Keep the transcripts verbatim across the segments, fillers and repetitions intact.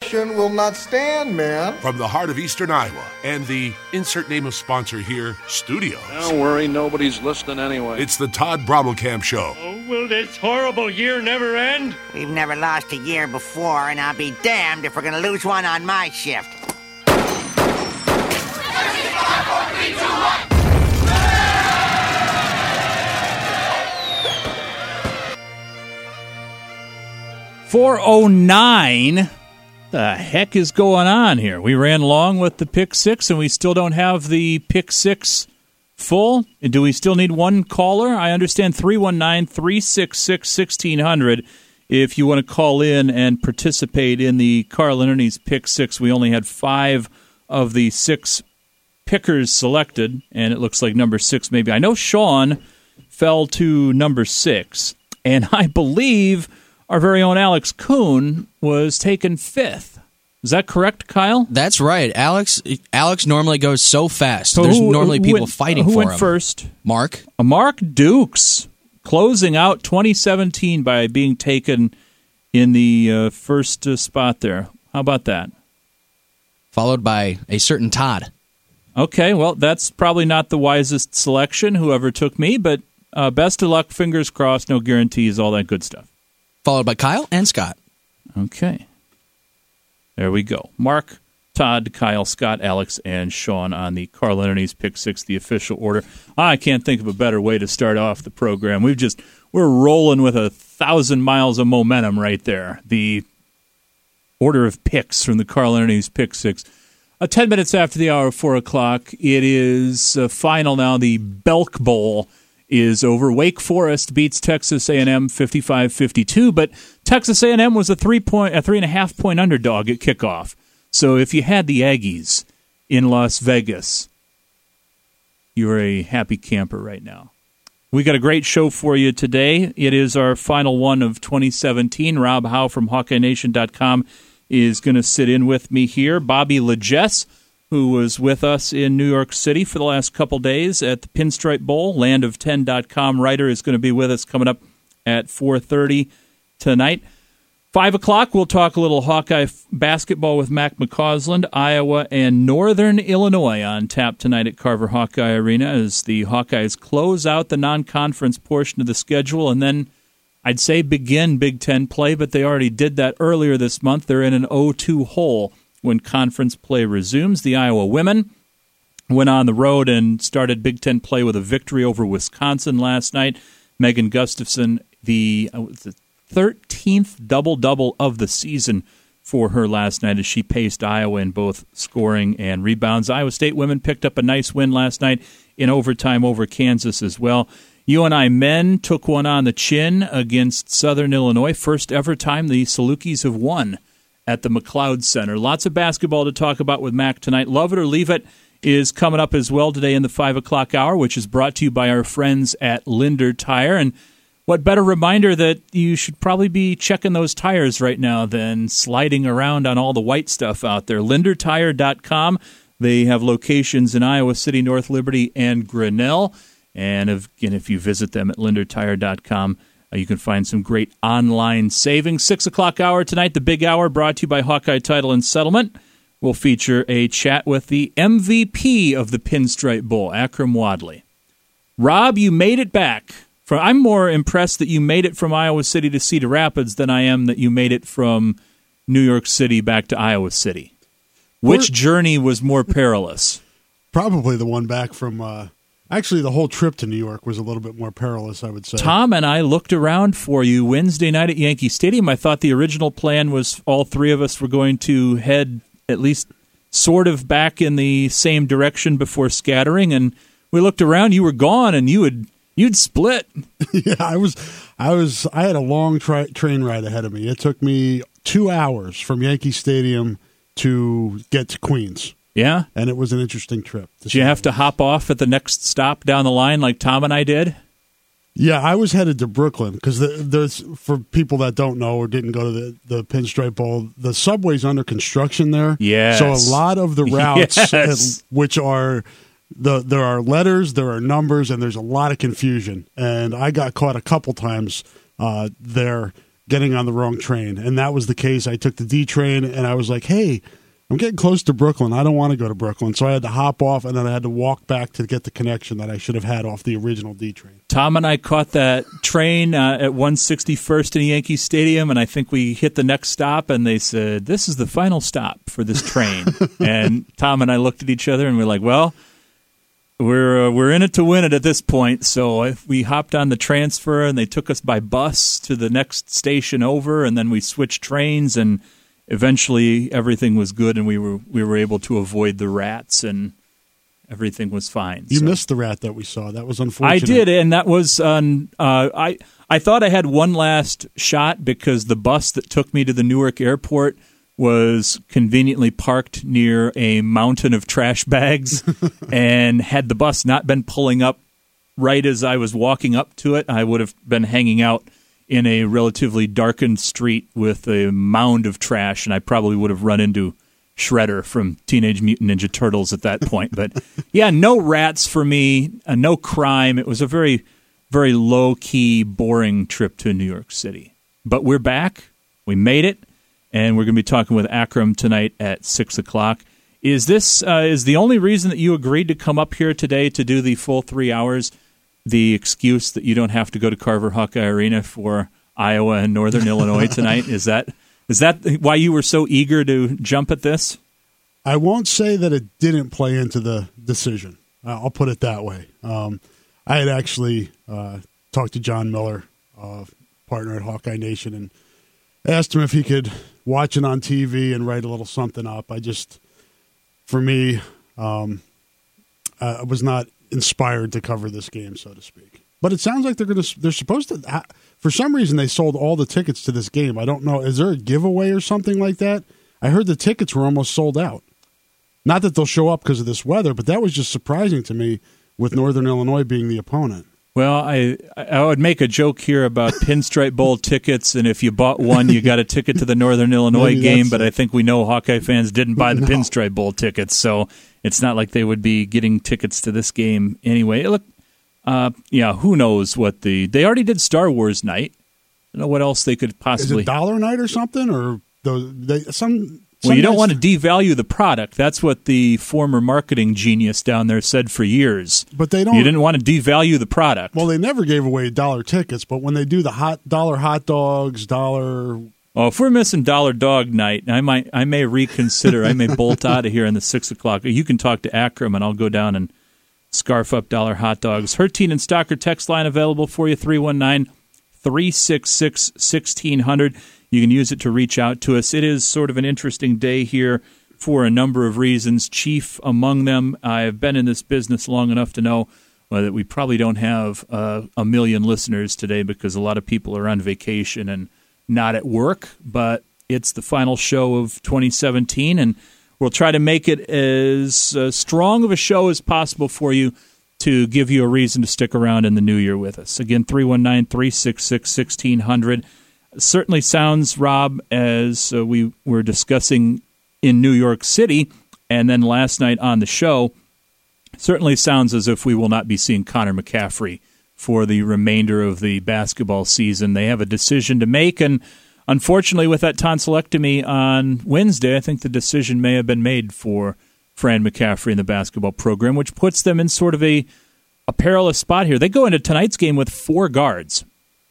nation will not stand, man. From the heart of Eastern Iowa and the insert name of sponsor here, studios. Don't worry, nobody's listening anyway. It's the Todd Brommelkamp Show. Oh, will this horrible year never end? We've never lost a year before, and I'll be damned if we're going to lose one on my shift. four oh nine. The heck is going on here? We ran long with the pick six, and we still don't have the pick six full. Do we still need one caller? I understand three one nine, three six six, one six zero zero. If you want to call in and participate in the Carl and Ernie's pick six, we only had five of the six pickers selected, and it looks like number six maybe. I know Sean fell to number six, and I believe our very own Alex Kuhn was taken fifth. Is that correct, Kyle? That's right. Alex Alex normally goes so fast. So There's who, normally who people went, fighting who for went him. first? Mark. Uh, Mark Dukes, closing out twenty seventeen by being taken in the uh, first uh, spot there. How about that? Followed by a certain Todd. Okay, well, that's probably not the wisest selection, whoever took me, but uh, best of luck, fingers crossed, no guarantees, all that good stuff. Followed by Kyle and Scott. Okay. There we go. Mark, Todd, Kyle, Scott, Alex, and Sean on the Carl and Ernie's Pick Six, the official order. I can't think of a better way to start off the program. We've just we're rolling with a thousand miles of momentum right there. The order of picks from the Carl and Ernie's Pick Six. Uh, ten minutes after the hour of four o'clock, it is uh, final now. The Belk Bowl is over. Wake Forest beats Texas A and M fifty-five fifty-two, but Texas A and M was a three point, a three and a half point underdog at kickoff. So if you had the Aggies in Las Vegas, you're a happy camper right now. We got a great show for you today. It is our final one of twenty seventeen. Rob Howe from Hawkeye Nation dot com is going to sit in with me here. Bobby Legess, who was with us in New York City for the last couple days at the Pinstripe Bowl. land of ten dot com writer is going to be with us coming up at four thirty tonight. five o'clock, we'll talk a little Hawkeye f- basketball with Mac McCausland. Iowa and Northern Illinois on tap tonight at Carver Hawkeye Arena as the Hawkeyes close out the non-conference portion of the schedule and then I'd say begin Big Ten play, but they already did that earlier this month. They're in an oh two hole when conference play resumes. The Iowa women went on the road and started Big Ten play with a victory over Wisconsin last night. Megan Gustafson, the, uh, the thirteenth double-double of the season for her last night as she paced Iowa in both scoring and rebounds. Iowa State women picked up a nice win last night in overtime over Kansas as well. U N I men took one on the chin against Southern Illinois. First ever time the Salukis have won at the McLeod Center. Lots of basketball to talk about with Mac tonight. Love It or Leave It is coming up as well today in the five o'clock hour, which is brought to you by our friends at Linder Tire. And what better reminder that you should probably be checking those tires right now than sliding around on all the white stuff out there. linder tire dot com. They have locations in Iowa City, North Liberty, and Grinnell. And again, if you visit them at linder tire dot com, uh, you can find some great online savings. Six o'clock hour tonight, the big hour brought to you by Hawkeye Title and Settlement. We'll feature a chat with the M V P of the Pinstripe Bowl, Akram Wadley. Rob, you made it back. For, I'm more impressed that you made it from Iowa City to Cedar Rapids than I am that you made it from New York City back to Iowa City. Which We're, journey was more perilous? Probably the one back from... Uh, actually, the whole trip to New York was a little bit more perilous, I would say. Tom and I looked around for you Wednesday night at Yankee Stadium. I thought the original plan was all three of us were going to head at least sort of back in the same direction before scattering, and we looked around. You were gone, and you had you'd split. yeah, I was, I was, I had a long tri- train ride ahead of me. It took me two hours from Yankee Stadium to get to Queens. Yeah, and it was an interesting trip. Did you have to hop off at the next stop down the line like Tom and I did? Yeah, I was headed to Brooklyn because the, there's for people that don't know or didn't go to the, the Pinstripe Bowl, the subway's under construction there. Yes. So a lot of the routes, yes. which are the there are letters, there are numbers, and there's a lot of confusion. And I got caught a couple times uh, there getting on the wrong train. And that was the case. I took the D train, and I was like, hey, I'm getting close to Brooklyn. I don't want to go to Brooklyn. So I had to hop off, and then I had to walk back to get the connection that I should have had off the original D train. Tom and I caught that train uh, at one sixty-first in Yankee Stadium, and I think we hit the next stop, and they said, this is the final stop for this train. And Tom and I looked at each other, and we're like, well, we're uh, we're in it to win it at this point. So if we hopped on the transfer, and they took us by bus to the next station over, and then we switched trains, and eventually everything was good, and we were we were able to avoid the rats, and everything was fine. You so. missed the rat that we saw. That was unfortunate. I did, and that was on. Uh, I I thought I had one last shot because the bus that took me to the Newark airport was conveniently parked near a mountain of trash bags, and had the bus not been pulling up right as I was walking up to it, I would have been hanging out in a relatively darkened street with a mound of trash, and I probably would have run into Shredder from Teenage Mutant Ninja Turtles at that point. But yeah, no rats for me, uh, no crime. It was a very, very low-key, boring trip to New York City. But we're back. We made it, and we're going to be talking with Akram tonight at six o'clock. Is this uh, is the only reason that you agreed to come up here today to do the full three hours the excuse that you don't have to go to Carver Hawkeye Arena for Iowa and Northern Illinois tonight? Is that is that why you were so eager to jump at this? I won't say that it didn't play into the decision. I'll put it that way. Um, I had actually uh, talked to John Miller, uh, partner at Hawkeye Nation, and asked him if he could watch it on T V and write a little something up. I just, for me, um, I was not inspired to cover this game, so to speak. But it sounds like they're going to. They're supposed to. For some reason, they sold all the tickets to this game. I don't know. Is there a giveaway or something like that? I heard the tickets were almost sold out. Not that they'll show up because of this weather, but that was just surprising to me with Northern Illinois being the opponent. Well, I I would make a joke here about Pinstripe Bowl tickets, and if you bought one, you got a ticket to the Northern Illinois Maybe game, but it. I think we know Hawkeye fans didn't buy the No. Pinstripe Bowl tickets, so it's not like they would be getting tickets to this game anyway. Look, uh, yeah, who knows what the... They already did Star Wars night. I don't know what else they could Is possibly... it dollar night or something? Or those, they, some... Well, you don't nights- want to devalue the product. That's what the former marketing genius down there said for years. But they don't. You didn't want to devalue the product. Well, they never gave away dollar tickets, but when they do the hot dollar hot dogs, dollar... Oh, if we're missing Dollar Dog Night, I might, I may reconsider. I may bolt out of here in the six o'clock. You can talk to Akram, and I'll go down and scarf up Dollar Hot Dogs. Herteen and Stocker text line available for you, three one nine, three six six, one six zero zero. You can use it to reach out to us. It is sort of an interesting day here for a number of reasons. Chief among them, I've been in this business long enough to know well, that we probably don't have uh, a million listeners today because a lot of people are on vacation and not at work, but it's the final show of twenty seventeen, and we'll try to make it as uh, strong of a show as possible for you to give you a reason to stick around in the new year with us. Again, three one nine, three six six, one six zero zero. Certainly sounds, Rob, as uh, we were discussing in New York City, and then last night on the show, certainly sounds as if we will not be seeing Connor McCaffrey for the remainder of the basketball season. They have a decision to make, and unfortunately with that tonsillectomy on Wednesday, I think the decision may have been made for Fran McCaffrey in the basketball program, which puts them in sort of a, a perilous spot here. They go into tonight's game with four guards.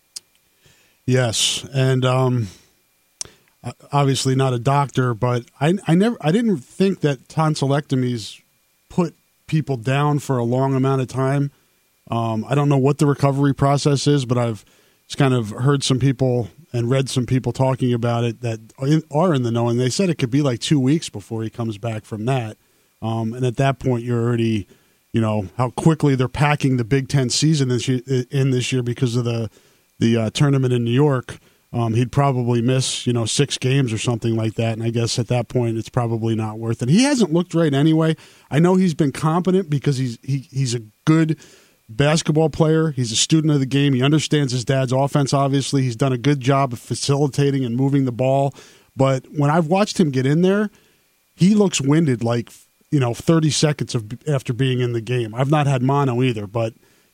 Yes, and um, obviously not a doctor, but I, I never, I didn't think that tonsillectomies put people down for a long amount of time. Um, I don't know what the recovery process is, but I've just kind of heard some people and read some people talking about it that are in the know, and they said it could be like two weeks before he comes back from that. Um, and at that point, you're already, you know, how quickly they're packing the Big Ten season this year, in this year because of the the uh, tournament in New York. Um, he'd probably miss, you know, six games or something like that. And I guess at that point, it's probably not worth it. He hasn't looked right anyway. I know he's been competent because he's he, he's a good basketball player. He's a student of the game. He understands his dad's offense, obviously. He's done a good job of facilitating and moving the ball. But when I've watched him get in there, he looks winded like, you know, thirty seconds of, after being in the game. I've not had mono either, but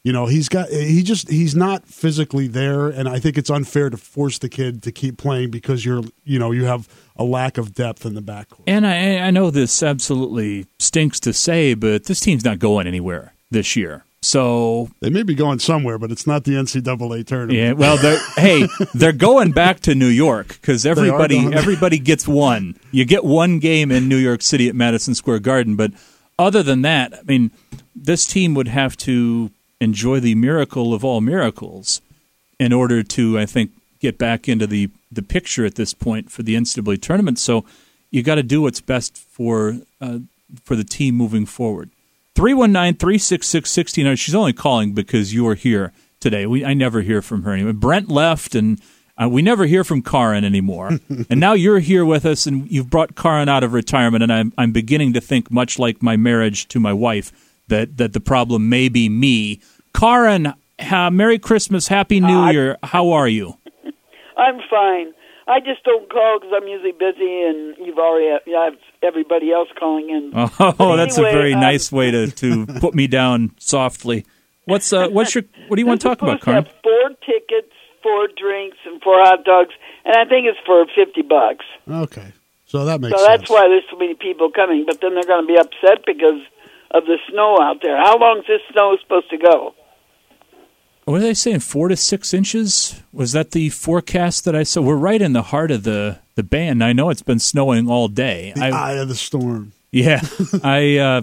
You know, he's got he just he's not physically there, and I think it's unfair to force the kid to keep playing because you're you know you have a lack of depth in the backcourt. And I, I know this absolutely stinks to say, but this team's not going anywhere this year. So they may be going somewhere, but it's not the N C double A tournament. Yeah, well, they're, hey, they're going back to New York because everybody everybody gets one. You get one game in New York City at Madison Square Garden, but other than that, I mean, this team would have to enjoy the miracle of all miracles in order to, I think, get back into the, the picture at this point for the N C double A tournament. So you got to do what's best for uh, for the team moving forward. three one nine, three six six, one six zero zero. She's only calling because you are here today. We I never hear from her anymore. Brent left, and uh, we never hear from Karin anymore. And now you're here with us, and you've brought Karin out of retirement, and I'm, I'm beginning to think, much like my marriage to my wife, that, that the problem may be me. Karin, uh, Merry Christmas, Happy New uh, Year. How are you? I'm fine. I just don't call because I'm usually busy, and you've already have, you have everybody else calling in. Oh, anyway, that's a very um, nice way to, to put me down softly. What's uh, what's your what do you want to talk about, Karin? Have four tickets, four drinks, and four hot dogs, and I think it's for fifty bucks. Okay, so that makes so sense. So that's why there's so many people coming. But then they're going to be upset because of the snow out there. How long is this snow supposed to go? What are they saying? Four to six inches? Was that the forecast that I saw? We're right in the heart of the, the band. I know it's been snowing all day. The I, eye of the storm. Yeah. I uh,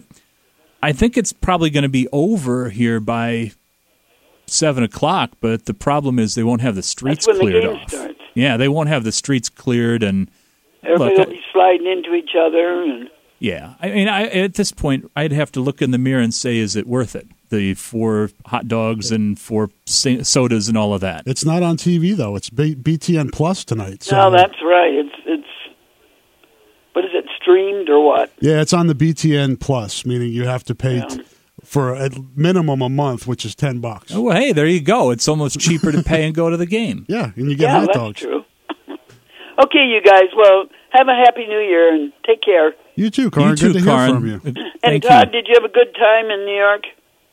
I think it's probably going to be over here by seven o'clock, but the problem is they won't have the streets That's when cleared the game off. Starts. Yeah, they won't have the streets cleared. and Everybody look, will be sliding into each other. And yeah. I mean, I, at this point, I'd have to look in the mirror and say, is it worth it? The four hot dogs and four sodas and all of that. It's not on T V though. It's B- BTN Plus tonight. So. No, that's right. It's it's. What is it? Streamed or what? Yeah, it's on the B T N Plus, meaning you have to pay yeah. t- for a minimum a month, which is ten bucks. Oh, well, hey, there you go. It's almost cheaper to pay and go to the game. Yeah, and you get yeah, hot that's dogs. True. Okay, you guys. Well, have a happy New Year and take care. You too, Karin. You too, good to Karin. hear from you. And Todd, you. did you have a good time in New York?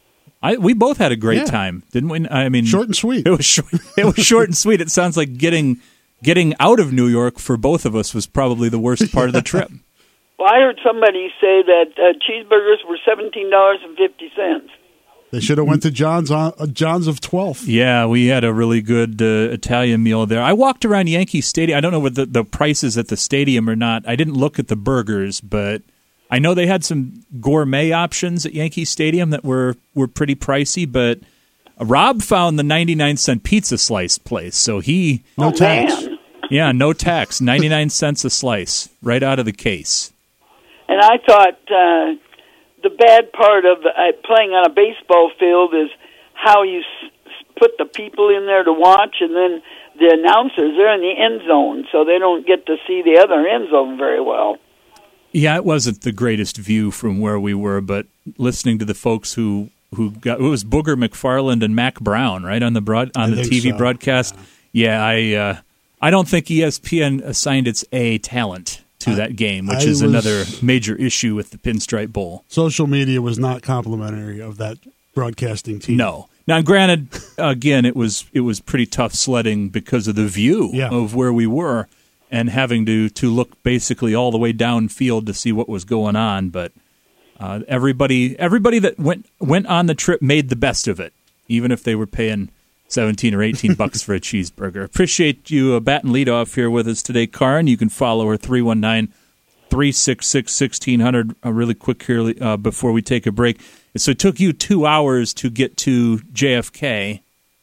I, we both had a great yeah. time, didn't we? I mean, short and sweet. It was short, it was short and sweet. It sounds like getting getting out of New York for both of us was probably the worst part of the trip. Well, I heard somebody say that uh, cheeseburgers were seventeen dollars and fifty cents. They should have went to John's uh, John's of twelfth. Yeah, we had a really good uh, Italian meal there. I walked around Yankee Stadium. I don't know what the, the prices at the stadium or not. I didn't look at the burgers, but I know they had some gourmet options at Yankee Stadium that were, were pretty pricey, but Rob found the ninety-nine cent pizza slice place, so he... No oh, tax. Man. Yeah, no tax, ninety-nine cents a slice, right out of the case. And I thought uh, the bad part of uh, playing on a baseball field is how you s- put the people in there to watch, and then the announcers, they're in the end zone, so they don't get to see the other end zone very well. Yeah, it wasn't the greatest view from where we were, but listening to the folks who, who got it was Booger McFarland and Mac Brown, right, on the broad on I the T V so. broadcast. Yeah, I uh, I don't think E S P N assigned its A talent to I, that game, which I is was, another major issue with the Pinstripe Bowl. Social media was not complimentary of that broadcasting team. No. Now, granted, again, it was it was pretty tough sledding because of the view yeah. of where we were and having to, to look basically all the way downfield to see what was going on. But uh, everybody everybody that went went on the trip made the best of it, even if they were paying seventeen or eighteen bucks for a cheeseburger. Appreciate you uh, batting leadoff here with us today, Karin. You can follow her three one nine, three six six, one six zero zero uh, really quick here uh, before we take a break. So it took you two hours to get to J F K,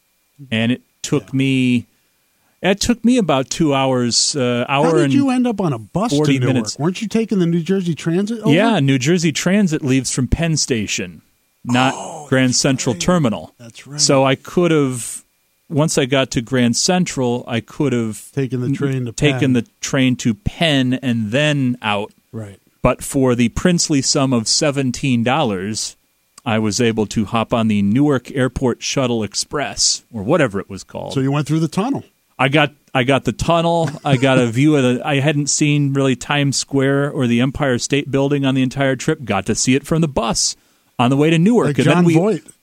and it took yeah. me it took me about two hours. Uh, hour How did and you end up on a bus to Newark? Minutes. Weren't you taking the New Jersey Transit over? Yeah, New Jersey Transit leaves from Penn Station, not oh, Grand Central right. Terminal. That's right. So I could have, once I got to Grand Central, I could have taken the train to taken Penn. the train to Penn and then out. Right. But for the princely sum of seventeen dollars, I was able to hop on the Newark Airport Shuttle Express, or whatever it was called. So you went through the tunnel. I got I got the tunnel. I got a view of the. I hadn't seen really Times Square or the Empire State Building on the entire trip. Got to see it from the bus on the way to Newark. Like and John then we, Voight.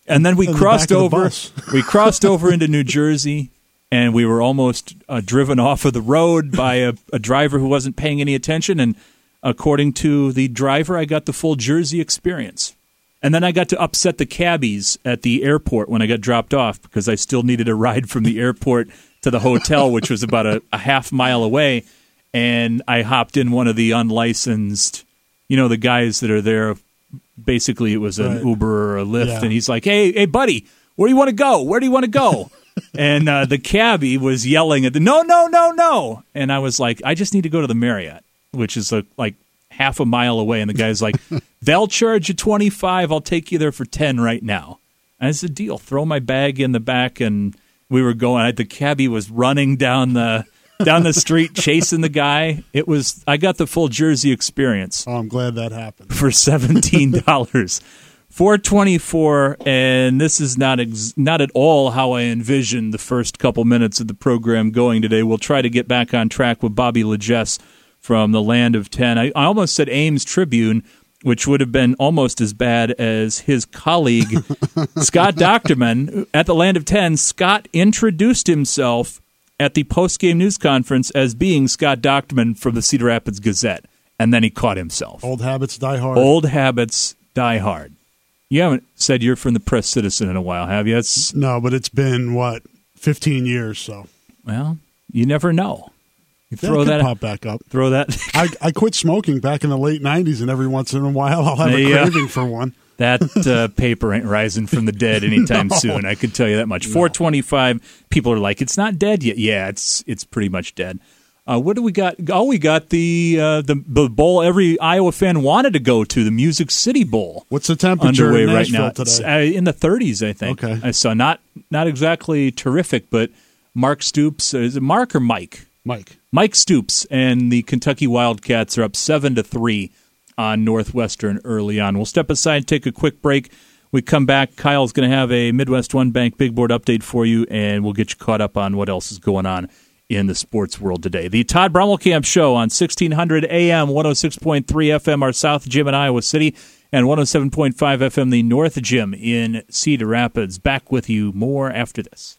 And then we In the crossed back of the over. bus. We crossed over into New Jersey, and we were almost uh, driven off of the road by a, a driver who wasn't paying any attention. And according to the driver, I got the full Jersey experience. And then I got to upset the cabbies at the airport when I got dropped off because I still needed a ride from the airport to the hotel, which was about a, a half mile away. And I hopped in one of the unlicensed, you know, the guys that are there. Basically, it was an Right. Uber or a Lyft, Yeah. and he's like, "Hey, hey, buddy, where do you want to go? Where do you want to go?" and uh, the cabbie was yelling at the no, no, no, no, and I was like, "I just need to go to the Marriott, which is a, like half a mile away." And the guy's like, "They'll charge you twenty-five. I'll take you there for ten right now." And it's a deal. Throw my bag in the back, and we were going. The cabbie was running down the. down the street chasing the guy. It was I got the full Jersey experience. Oh, I'm glad that happened. For seventeen dollars. four twenty-four, and this is not ex- not at all how I envisioned the first couple minutes of the program going today. We'll try to get back on track with Bobby Legess from the Land of ten. I, I almost said Ames Tribune, which would have been almost as bad as his colleague, Scott Docterman. At the Land of ten, Scott introduced himself at the post-game news conference as being Scott Docterman from the Cedar Rapids Gazette, and then he caught himself. Old habits die hard. Old habits die hard. You haven't said you're from the Press Citizen in a while, have you? It's, No, but it's been, what, fifteen years, so. well, you never know. You Yeah, throw it could that pop back up. Throw that I, I quit smoking back in the late nineties, and every once in a while I'll have a Yeah. craving for one. That uh, paper ain't rising from the dead anytime No. soon. I could tell you that much. four twenty-five. People are like, it's not dead yet. Yeah, it's it's pretty much dead. Uh, what do we got? Oh, we got the, uh, the the bowl every Iowa fan wanted to go to, the Music City Bowl. What's the temperature underway in right Nashville now? today? It's, uh, in the thirties, I think. Okay. I saw not not exactly terrific, but Mark Stoops. Uh, is it Mark or Mike? Mike. Mike Stoops and the Kentucky Wildcats are up seven to three on Northwestern early on. We'll step aside, take a quick break. We come back. Kyle's going to have a Midwest One Bank Big Board update for you, and we'll get you caught up on what else is going on in the sports world today. The Todd Brommelkamp Show on sixteen hundred A M, one oh six point three F M, our South Gym in Iowa City, and one oh seven point five F M, the North Gym in Cedar Rapids. Back with you more after this.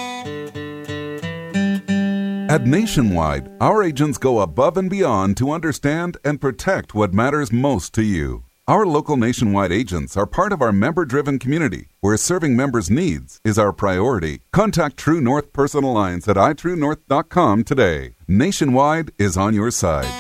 At Nationwide, our agents go above and beyond to understand and protect what matters most to you. Our local Nationwide agents are part of our member-driven community, where serving members' needs is our priority. Contact True North Personal Lines at i true north dot com today. Nationwide is on your side.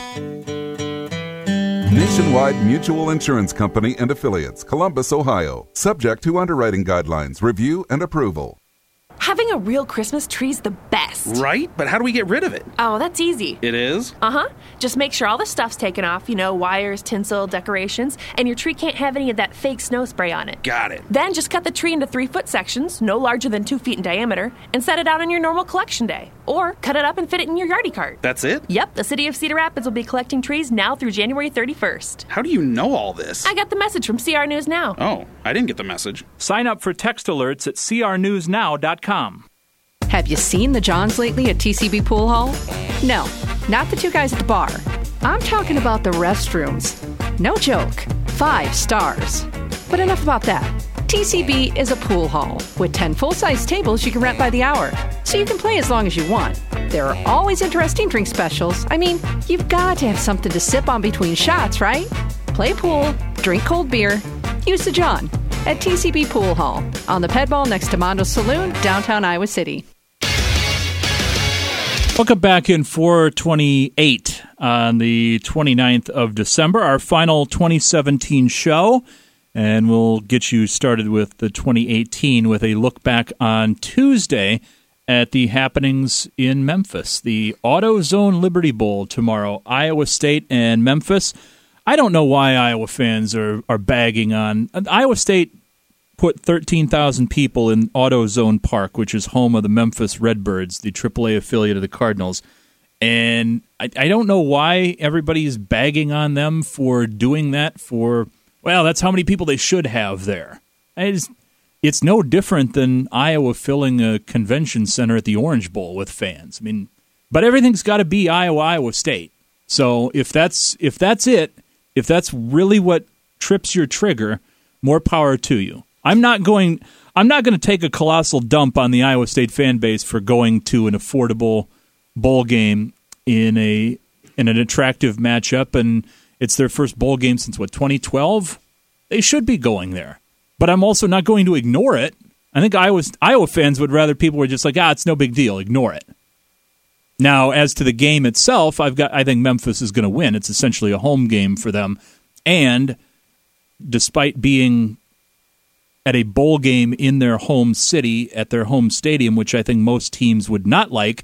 Nationwide Mutual Insurance Company and Affiliates, Columbus, Ohio. Subject to underwriting guidelines, review, and approval. Having a real Christmas tree's the best. Right? But how do we get rid of it? Oh, that's easy. It is? Uh-huh. Just make sure all the stuff's taken off, you know, wires, tinsel, decorations, and your tree can't have any of that fake snow spray on it. Got it. Then just cut the tree into three-foot sections, no larger than two feet in diameter, and set it out on your normal collection day. Or cut it up and fit it in your yardie cart. That's it? Yep, the City of Cedar Rapids will be collecting trees now through January thirty-first. How do you know all this? I got the message from C R News Now. Oh, I didn't get the message. Sign up for text alerts at c r news now dot com. Have you seen the Johns lately at T C B Pool Hall? No, not the two guys at the bar. I'm talking about the restrooms. No joke, five stars. But enough about that. T C B is a pool hall with ten full-size tables you can rent by the hour, so you can play as long as you want. There are always interesting drink specials. I mean, you've got to have something to sip on between shots, right? Play pool, drink cold beer, use the John at T C B Pool Hall on the Ped Ball next to Mondo Saloon, downtown Iowa City. Welcome back in four twenty-eight on the twenty-ninth of December, our final twenty seventeen show, and we'll get you started with the twenty eighteen with a look back on Tuesday at the happenings in Memphis. The AutoZone Liberty Bowl tomorrow, Iowa State and Memphis. I don't know why Iowa fans are, are bagging on. Iowa State put thirteen thousand people in AutoZone Park, which is home of the Memphis Redbirds, the triple A affiliate of the Cardinals. And I, I don't know why everybody's bagging on them for doing that for, well, that's how many people they should have there. It's, it's no different than Iowa filling a convention center at the Orange Bowl with fans. I mean, but everything's got to be Iowa, Iowa State. So if that's if that's it, if that's really what trips your trigger, more power to you. I'm not going. I'm not going to take a colossal dump on the Iowa State fan base for going to an affordable bowl game in a in an attractive matchup, and it's their first bowl game since what twenty twelve. They should be going there, but I'm also not going to ignore it. I think Iowa Iowa fans would rather people were just like, ah, it's no big deal, ignore it. Now, as to the game itself, I've got. I think Memphis is going to win. It's essentially a home game for them, and despite being at a bowl game in their home city, at their home stadium, which I think most teams would not like,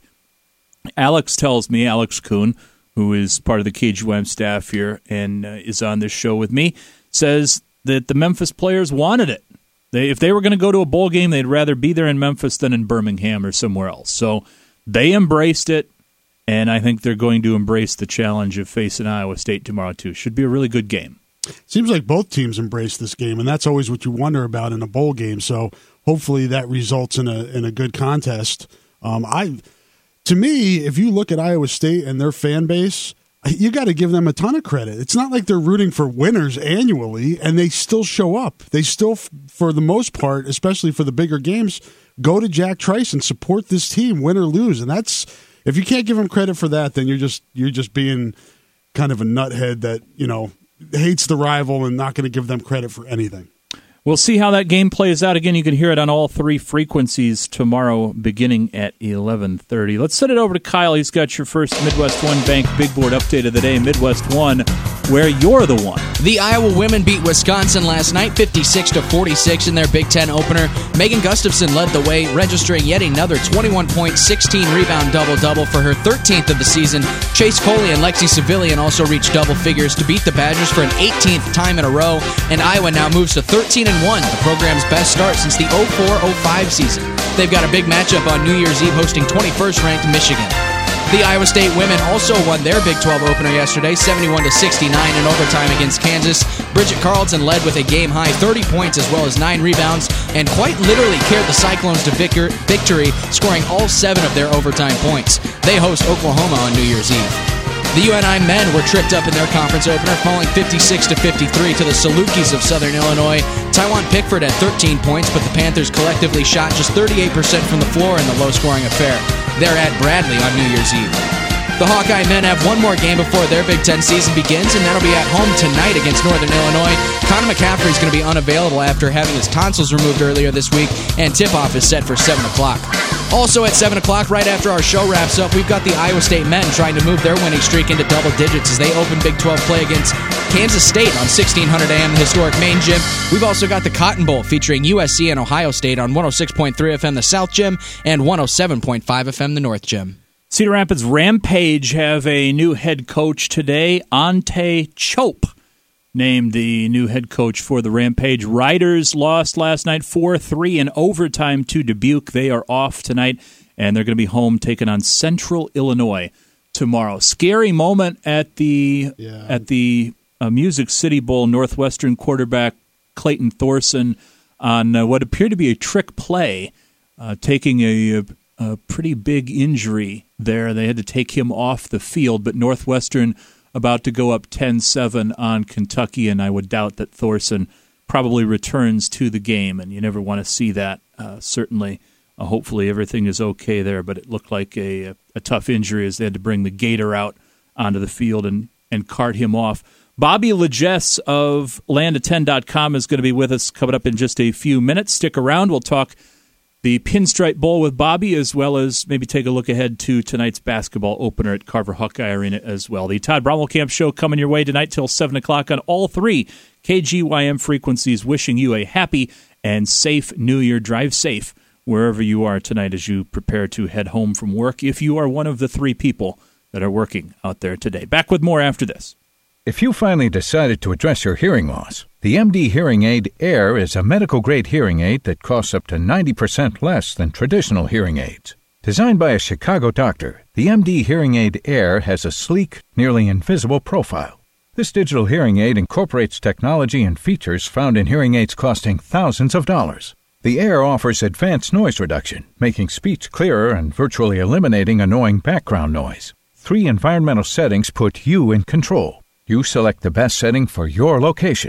Alex tells me, Alex Kuhn, who is part of the K G Y M staff here and uh, is on this show with me, says that the Memphis players wanted it. They, if they were going to go to a bowl game, they'd rather be there in Memphis than in Birmingham or somewhere else. So they embraced it, and I think they're going to embrace the challenge of facing Iowa State tomorrow, too. Should be a really good game. Seems like both teams embrace this game, and that's always what you wonder about in a bowl game. So hopefully that results in a in a good contest. Um, I, to me, if you look at Iowa State and their fan base, you got to give them a ton of credit. It's not like they're rooting for winners annually, and they still show up. They still, for the most part, especially for the bigger games, go to Jack Trice and support this team, win or lose. And that's, if you can't give them credit for that, then you're just you're just being kind of a nuthead that, you know, hates the rival and not going to give them credit for anything. We'll see how that game plays out. Again, you can hear it on all three frequencies tomorrow beginning at eleven thirty. Let's send it over to Kyle. He's got your first Midwest One Bank Big Board update of the day. Midwest One, where you're the one. The Iowa women beat Wisconsin last night, fifty-six to forty-six in their Big Ten opener. Megan Gustafson led the way, registering yet another twenty-one point, sixteen rebound double-double for her thirteenth of the season. Chase Coley and Lexi Civilian also reached double figures to beat the Badgers for an eighteenth time in a row, and Iowa now moves to thirteen and one, the program's best start since the oh four oh five season. They've got a big matchup on New Year's Eve hosting twenty-first ranked Michigan. The Iowa State women also won their Big twelve opener yesterday, seventy-one to sixty-nine in overtime against Kansas. Bridget Carlton led with a game-high thirty points as well as nine rebounds and quite literally carried the Cyclones to victory, scoring all seven of their overtime points. They host Oklahoma on New Year's Eve. The U N I men were tripped up in their conference opener, falling fifty-six to fifty-three to the Salukis of Southern Illinois. Taiwan Pickford had thirteen points, but the Panthers collectively shot just thirty-eight percent from the floor in the low-scoring affair. They're at Bradley on New Year's Eve. The Hawkeye men have one more game before their Big Ten season begins, and that'll be at home tonight against Northern Illinois. Connor McCaffrey is going to be unavailable after having his tonsils removed earlier this week, and tip-off is set for seven o'clock. Also at seven o'clock, right after our show wraps up, we've got the Iowa State men trying to move their winning streak into double digits as they open Big twelve play against Kansas State on sixteen hundred A M, the historic main gym. We've also got the Cotton Bowl featuring U S C and Ohio State on one oh six point three F M, the South Gym, and one oh seven point five F M, the North Gym. Cedar Rapids Rampage have a new head coach today. Ante Chope named the new head coach for the Rampage. Riders lost last night four three in overtime to Dubuque. They are off tonight, and they're going to be home taking on Central Illinois tomorrow. Scary moment at the yeah. at the uh, Music City Bowl. Northwestern quarterback Clayton Thorson on uh, what appeared to be a trick play, uh, taking a, a pretty big injury there. They had to take him off the field, but Northwestern about to go up ten seven on Kentucky, and I would doubt that Thorson probably returns to the game, and you never want to see that, uh, certainly. Uh, hopefully everything is okay there, but it looked like a, a, a tough injury as they had to bring the Gator out onto the field and, and cart him off. Bobby Legess of land of ten dot com is going to be with us coming up in just a few minutes. Stick around. We'll talk the Pinstripe Bowl with Bobby, as well as maybe take a look ahead to tonight's basketball opener at Carver Hawkeye Arena as well. The Todd Brommelkamp Show coming your way tonight till seven o'clock on all three K G Y M frequencies, wishing you a happy and safe New Year. Drive safe wherever you are tonight as you prepare to head home from work, if you are one of the three people that are working out there today. Back with more after this. If you finally decided to address your hearing loss, the M D Hearing Aid Air is a medical-grade hearing aid that costs up to ninety percent less than traditional hearing aids. Designed by a Chicago doctor, the M D Hearing Aid Air has a sleek, nearly invisible profile. This digital hearing aid incorporates technology and features found in hearing aids costing thousands of dollars. The Air offers advanced noise reduction, making speech clearer and virtually eliminating annoying background noise. Three environmental settings put you in control. You select the best setting for your location.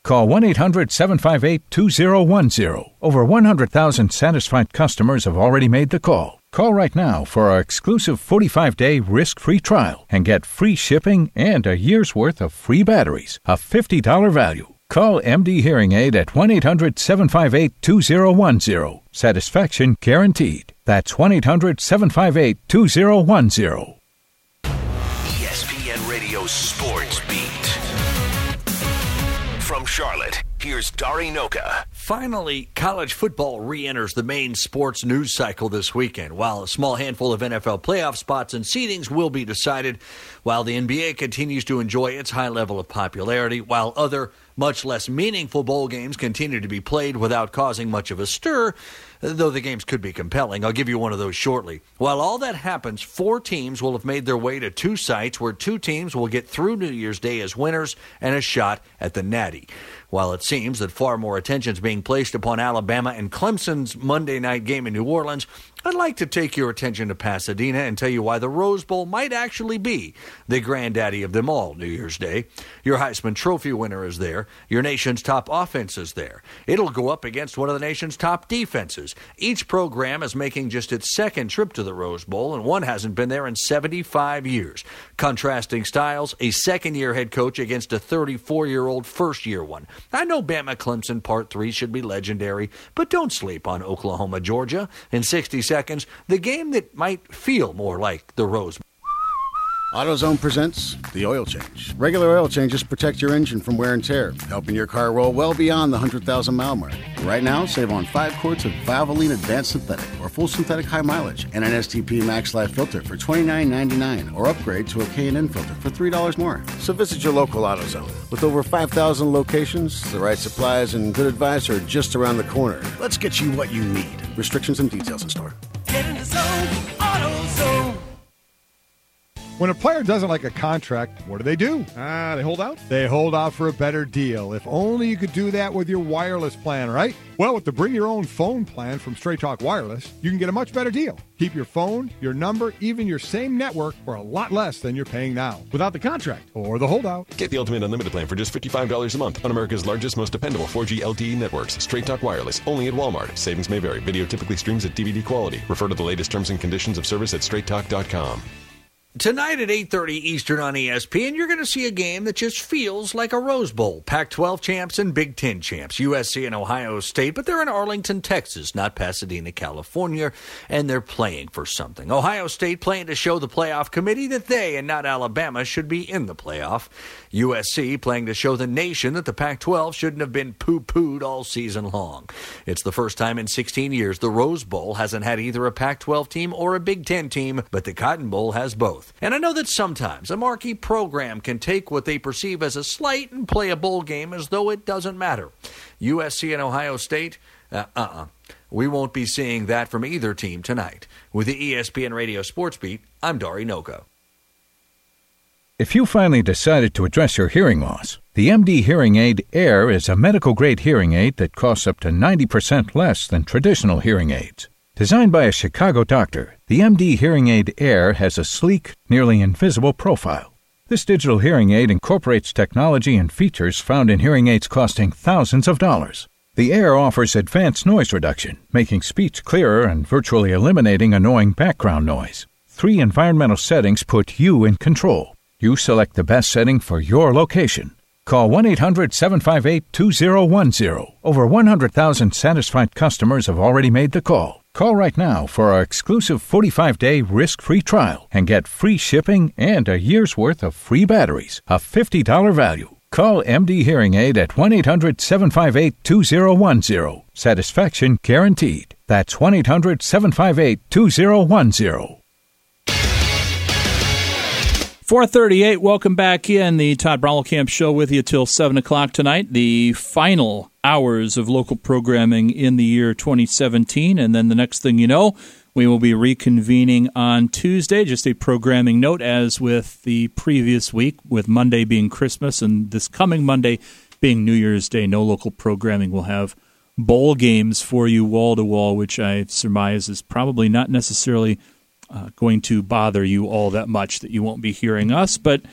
Call one eight hundred seven five eight two zero one zero. Over one hundred thousand satisfied customers have already made the call. Call right now for our exclusive forty-five day risk-free trial and get free shipping and a year's worth of free batteries, a fifty dollars value. Call M D Hearing Aid at one eight hundred seven five eight two zero one zero. Satisfaction guaranteed. That's one eight hundred seven five eight two zero one zero. E S P N Radio Sports Beat. From Charlotte, here's Dari Noka. Finally, college football re-enters the main sports news cycle this weekend. While a small handful of N F L playoff spots and seedings will be decided, while the N B A continues to enjoy its high level of popularity, while other much less meaningful bowl games continue to be played without causing much of a stir, though the games could be compelling. I'll give you one of those shortly. While all that happens, four teams will have made their way to two sites where two teams will get through New Year's Day as winners and a shot at the Natty. While it seems that far more attention is being placed upon Alabama and Clemson's Monday night game in New Orleans, I'd like to take your attention to Pasadena and tell you why the Rose Bowl might actually be the granddaddy of them all New Year's Day. Your Heisman Trophy winner is there. Your nation's top offense is there. It'll go up against one of the nation's top defenses. Each program is making just its second trip to the Rose Bowl, and one hasn't been there in seventy-five years. Contrasting styles, a second-year head coach against a thirty-four-year-old first-year one. I know Bama Clemson Part three should be legendary, but don't sleep on Oklahoma, Georgia. In sixty seconds, the game that might feel more like the Rose Bowl. AutoZone presents the oil change. Regular oil changes protect your engine from wear and tear, helping your car roll well beyond the one hundred thousand mile mark. Right now, save on five quarts of Valvoline Advanced Synthetic or full synthetic high mileage and an S T P Max Life filter for twenty-nine ninety-nine, or upgrade to a K and N filter for three dollars more. So visit your local AutoZone. With over five thousand locations, the right supplies and good advice are just around the corner. Let's get you what you need. Restrictions and details in store. Get in the zone, AutoZone. When a player doesn't like a contract, what do they do? Ah, they hold out? They hold out for a better deal. If only you could do that with your wireless plan, right? Well, with the Bring Your Own Phone plan from Straight Talk Wireless, you can get a much better deal. Keep your phone, your number, even your same network for a lot less than you're paying now, without the contract or the holdout. Get the Ultimate Unlimited plan for just fifty-five dollars a month on America's largest, most dependable four G L T E networks. Straight Talk Wireless, only at Walmart. Savings may vary. Video typically streams at D V D quality. Refer to the latest terms and conditions of service at straight talk dot com. Tonight at eight thirty Eastern on E S P N, you're going to see a game that just feels like a Rose Bowl. Pac twelve champs and Big Ten champs, U S C and Ohio State, but they're in Arlington, Texas, not Pasadena, California, and they're playing for something. Ohio State playing to show the playoff committee that they, and not Alabama, should be in the playoff. U S C playing to show the nation that the Pac twelve shouldn't have been poo-pooed all season long. It's the first time in sixteen years the Rose Bowl hasn't had either a Pac twelve team or a Big Ten team, but the Cotton Bowl has both. And I know that sometimes a marquee program can take what they perceive as a slight and play a bowl game as though it doesn't matter. U S C and Ohio State, uh, uh-uh. We won't be seeing that from either team tonight. With the E S P N Radio Sports Beat, I'm Dari Noka. If you finally decided to address your hearing loss, the M D Hearing Aid Air is a medical-grade hearing aid that costs up to ninety percent less than traditional hearing aids. Designed by a Chicago doctor, the M D Hearing Aid Air has a sleek, nearly invisible profile. This digital hearing aid incorporates technology and features found in hearing aids costing thousands of dollars. The Air offers advanced noise reduction, making speech clearer and virtually eliminating annoying background noise. Three environmental settings put you in control. You select the best setting for your location. Call one eight hundred seven five eight two zero one zero. Over one hundred thousand satisfied customers have already made the call. Call right now for our exclusive forty-five day risk-free trial and get free shipping and a year's worth of free batteries, a fifty dollars value. Call M D Hearing Aid at one eight hundred seven five eight two zero one zero. Satisfaction guaranteed. That's one eight hundred seven five eight two zero one zero. four thirty-eight, welcome back in. The Todd Brommelkamp Show with you till seven o'clock tonight. The final hours of local programming in the year twenty seventeen. And then the next thing you know, we will be reconvening on Tuesday. Just a programming note, as with the previous week, with Monday being Christmas and this coming Monday being New Year's Day, no local programming. We'll have bowl games for you wall-to-wall, which I surmise is probably not necessarily Uh, going to bother you all that much that you won't be hearing us. But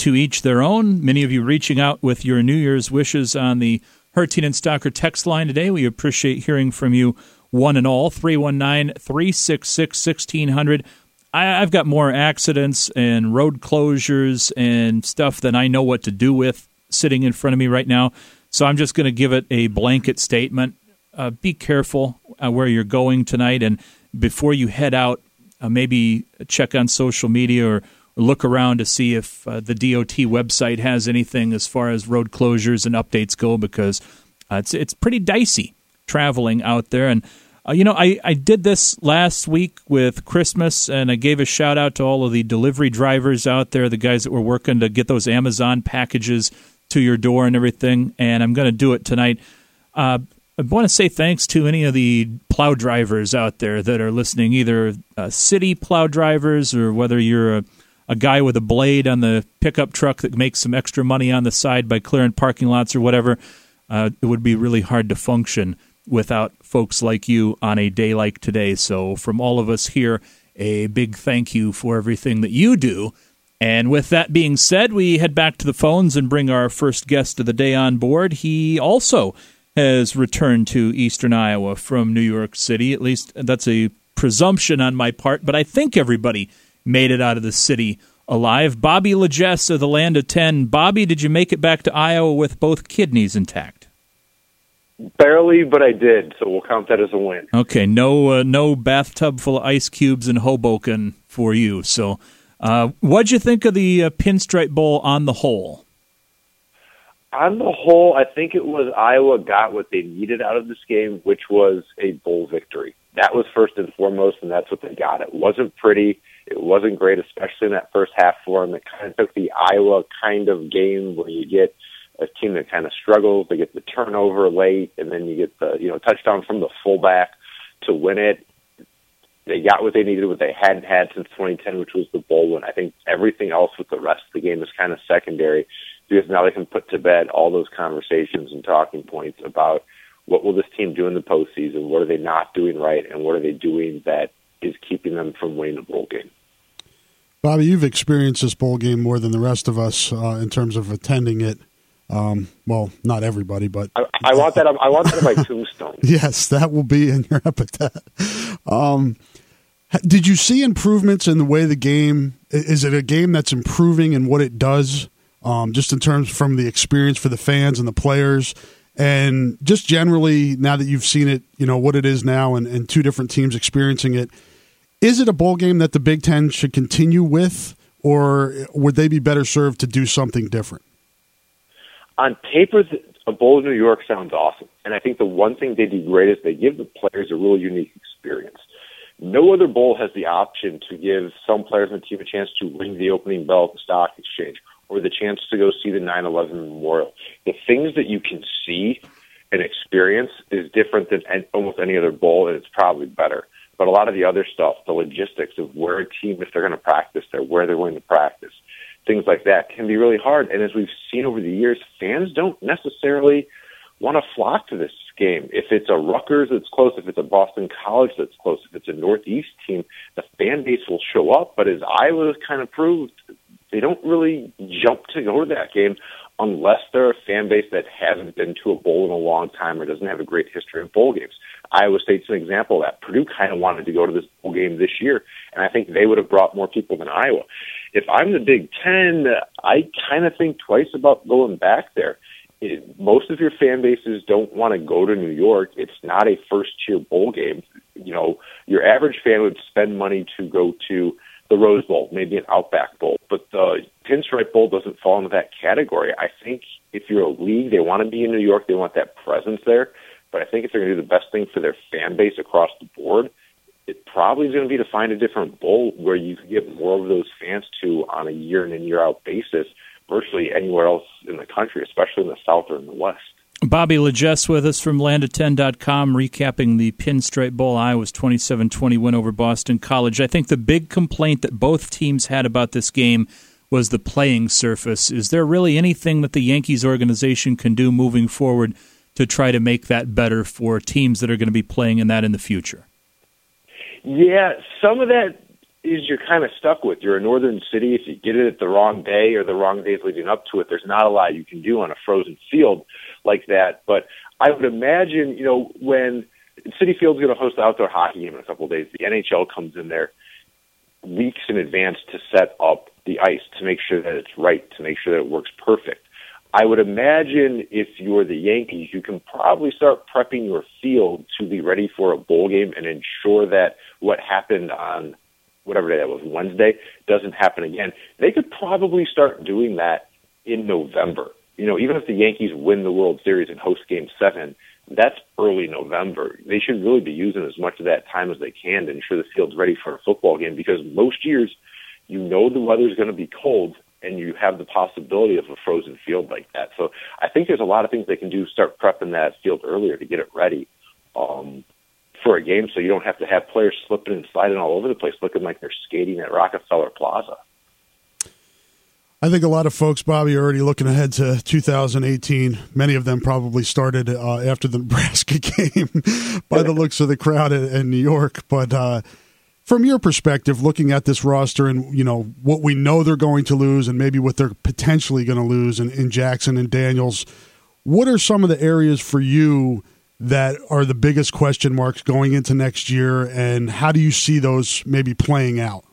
to each their own. Many of you reaching out with your New Year's wishes on the Hertien and Stalker text line today. We appreciate hearing from you, one and all. three one nine, three six six, one six zero zero. I, I've got more accidents and road closures and stuff than I know what to do with sitting in front of me right now. So I'm just going to give it a blanket statement. Uh, be careful uh, where you're going tonight, and before you head out, uh, maybe check on social media or, or look around to see if uh, the D O T website has anything as far as road closures and updates go, because uh, it's it's pretty dicey traveling out there. And uh, you know, I, I did this last week with Christmas, and I gave a shout out to all of the delivery drivers out there, the guys that were working to get those Amazon packages to your door and everything, and I'm going to do it tonight. Uh, I want to say thanks to any of the plow drivers out there that are listening, either uh, city plow drivers or whether you're a, a guy with a blade on the pickup truck that makes some extra money on the side by clearing parking lots or whatever. Uh, it would be really hard to function without folks like you on a day like today. So from all of us here, a big thank you for everything that you do. And with that being said, we head back to the phones and bring our first guest of the day on board. He also has returned to Eastern Iowa from New York City. At least that's a presumption on my part, but I think everybody made it out of the city alive. Bobby Legesse of the Land of Ten. Bobby, did you make it back to Iowa with both kidneys intact? Barely, but I did, so we'll count that as a win. Okay, no, uh, no bathtub full of ice cubes in Hoboken for you, so... Uh, what'd you think of the uh, Pinstripe Bowl on the whole? On the whole, I think it was Iowa got what they needed out of this game, which was a bowl victory. That was first and foremost, and that's what they got. It wasn't pretty. It wasn't great, especially in that first half for them. It kind of took the Iowa kind of game where you get a team that kind of struggles. They get the turnover late, and then you get the you know touchdown from the fullback to win it. They got what they needed, what they hadn't had since twenty ten, which was the bowl win. I think everything else with the rest of the game is kind of secondary, because now they can put to bed all those conversations and talking points about what will this team do in the postseason, what are they not doing right, and what are they doing that is keeping them from winning the bowl game. Bobby, you've experienced this bowl game more than the rest of us uh, in terms of attending it. Um, well, not everybody, but I, I want that. I want that on my tombstone. Yes, that will be in your epitaph. Um, did you see improvements in the way the game? Is it a game that's improving in what it does, um, just in terms from the experience for the fans and the players, and just generally now that you've seen it, you know what it is now, and, and two different teams experiencing it? Is it a bowl game that the Big Ten should continue with, or would they be better served to do something different? On paper, a bowl in New York sounds awesome. And I think the one thing they do great is they give the players a really unique experience. No other bowl has the option to give some players on the team a chance to ring the opening bell at the Stock Exchange or the chance to go see the nine eleven Memorial. The things that you can see and experience is different than almost any other bowl, and it's probably better. But a lot of the other stuff, the logistics of where a team, if they're going to practice there, where they're going to practice, things like that can be really hard. And as we've seen over the years, fans don't necessarily want to flock to this game. If it's a Rutgers that's close, if it's a Boston College that's close, if it's a Northeast team, the fan base will show up. But as Iowa kind of proved, they don't really jump to go to that game unless they're a fan base that hasn't been to a bowl in a long time or doesn't have a great history of bowl games. Iowa State's an example of that. Purdue kind of wanted to go to this bowl game this year, and I think they would have brought more people than Iowa. If I'm the Big Ten, I kind of think twice about going back there. It, most of your fan bases don't want to go to New York. It's not a first-tier bowl game. You know, your average fan would spend money to go to the Rose Bowl, maybe an Outback Bowl, but the Pinstripe Bowl doesn't fall into that category. I think if you're a league, they want to be in New York, they want that presence there, but I think if they're going to do the best thing for their fan base across the board, it probably is going to be to find a different bowl where you can get more of those fans to on a year in and year out basis, virtually anywhere else in the country, especially in the South or in the West. Bobby Legesse with us from land of ten dot com, recapping the Pinstripe Bowl, Iowa's twenty-seven twenty win over Boston College. I think the big complaint that both teams had about this game was the playing surface. Is there really anything that the Yankees organization can do moving forward to try to make that better for teams that are going to be playing in that in the future? Yeah, some of that is you're kind of stuck with. You're a northern city. If you get it at the wrong day or the wrong days leading up to it, there's not a lot you can do on a frozen field like that. But I would imagine, you know, when Citi Field's going to host the outdoor hockey game in a couple of days, the N H L comes in there weeks in advance to set up the ice, to make sure that it's right, to make sure that it works perfect. I would imagine if you're the Yankees, you can probably start prepping your field to be ready for a bowl game and ensure that what happened on whatever day that was, Wednesday, doesn't happen again. They could probably start doing that in November. You know, even if the Yankees win the World Series and host Game seven, that's early November. They should really be using as much of that time as they can to ensure the field's ready for a football game, because most years you know the weather's going to be cold and you have the possibility of a frozen field like that. So I think there's a lot of things they can do to start prepping that field earlier to get it ready um, for a game, so you don't have to have players slipping and sliding all over the place looking like they're skating at Rockefeller Plaza. I think a lot of folks, Bobby, are already looking ahead to two thousand eighteen. Many of them probably started uh, after the Nebraska game by the looks of the crowd in, in New York. But uh, from your perspective, looking at this roster and, you know, what we know they're going to lose and maybe what they're potentially going to lose in, in Jackson and Daniels, what are some of the areas for you that are the biggest question marks going into next year, and how do you see those maybe playing out?